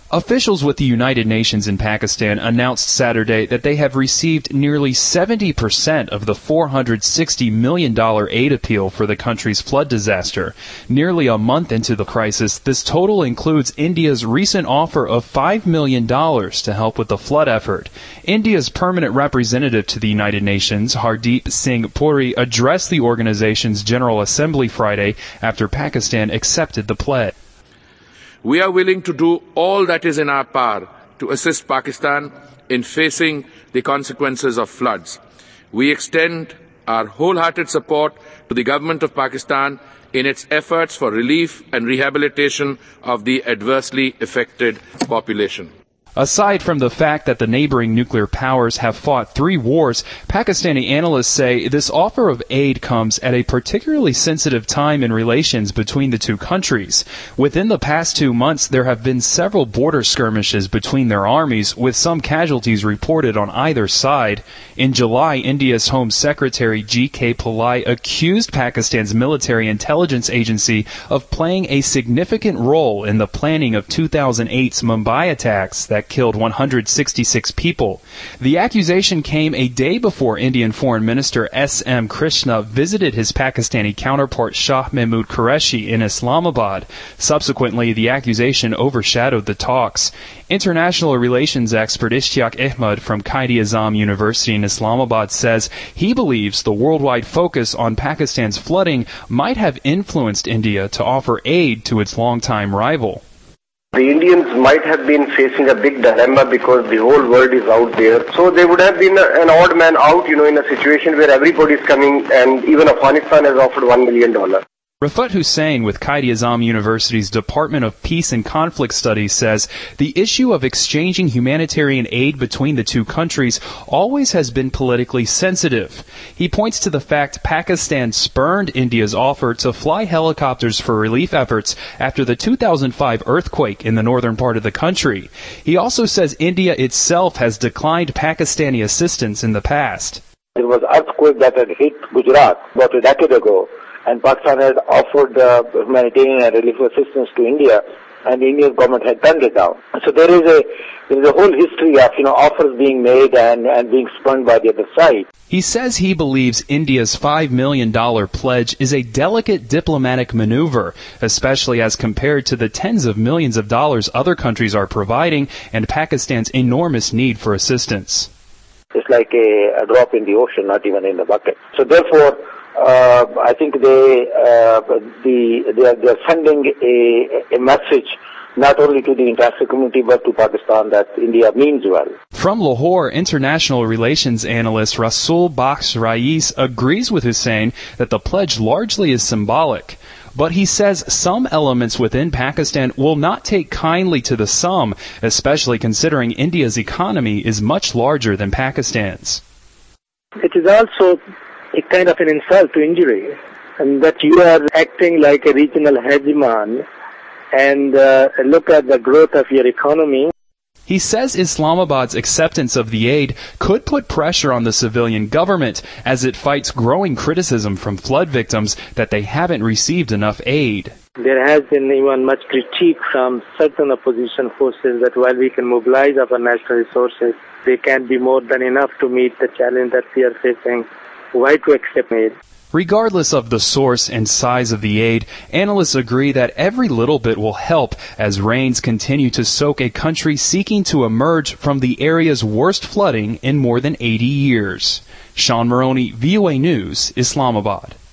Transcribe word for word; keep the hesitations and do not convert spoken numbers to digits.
Officials with the United Nations in Pakistan announced Saturday that they have received nearly seventy percent of the four hundred sixty million dollars aid appeal for the country's flood disaster. Nearly a month into the crisis, this total includes India's recent offer of five million dollars to help with the flood effort. India's permanent representative to the United Nations, Hardeep Singh Puri, addressed the organization's General Assembly Friday after Pakistan accepted the pledge. We are willing to do all that is in our power to assist Pakistan in facing the consequences of floods. We extend our wholehearted support to the government of Pakistan in its efforts for relief and rehabilitation of the adversely affected population. Aside from the fact that the neighboring nuclear powers have fought three wars, Pakistani analysts say this offer of aid comes at a particularly sensitive time in relations between the two countries. Within the past two months, there have been several border skirmishes between their armies, with some casualties reported on either side. In July, India's Home Secretary G K Pillai accused Pakistan's military intelligence agency of playing a significant role in the planning of two thousand eight's Mumbai attacks that killed one hundred sixty-six people. The accusation came a day before Indian Foreign Minister S M Krishna visited his Pakistani counterpart Shah Mahmood Qureshi in Islamabad. Subsequently, the accusation overshadowed the talks. International relations expert Ishtiaq Ahmed from Quaid-e-Azam University in Islamabad says he believes the worldwide focus on Pakistan's flooding might have influenced India to offer aid to its longtime rival. The Indians might have been facing a big dilemma because the whole world is out there. So they would have been an odd man out, you know, in a situation where everybody is coming, and even Afghanistan has offered one million dollars. Rafat Hussain with Quaid-e-Azam University's Department of Peace and Conflict Studies says the issue of exchanging humanitarian aid between the two countries always has been politically sensitive. He points to the fact Pakistan spurned India's offer to fly helicopters for relief efforts after the two thousand five earthquake in the northern part of the country. He also says India itself has declined Pakistani assistance in the past. There was an earthquake that had hit Gujarat about a decade ago, and Pakistan had offered uh, humanitarian and relief assistance to India, and the Indian government had turned it down. So there is a there is a whole history of you know offers being made and, and being spurned by the other side. He says he believes India's five million dollars pledge is a delicate diplomatic maneuver, especially as compared to the tens of millions of dollars other countries are providing and Pakistan's enormous need for assistance. It's like a, a drop in the ocean, not even in the bucket. So therefore, Uh, I think they uh, the they are, they are sending a, a message not only to the international community but to Pakistan that India means well. From Lahore, international relations analyst Rasul Bakhsh Rais agrees with Hussain that the pledge largely is symbolic. But he says some elements within Pakistan will not take kindly to the sum, especially considering India's economy is much larger than Pakistan's. It is also a kind of an insult to injury, and that you are acting like a regional hegemon and uh, look at the growth of your economy. He says Islamabad's acceptance of the aid could put pressure on the civilian government as it fights growing criticism from flood victims that they haven't received enough aid. There has been even much critique from certain opposition forces that while we can mobilize our national resources, they can't be more than enough to meet the challenge that we are facing. Why to accept aid? Regardless of the source and size of the aid, analysts agree that every little bit will help as rains continue to soak a country seeking to emerge from the area's worst flooding in more than eighty years. Sean Maroney, V O A News, Islamabad.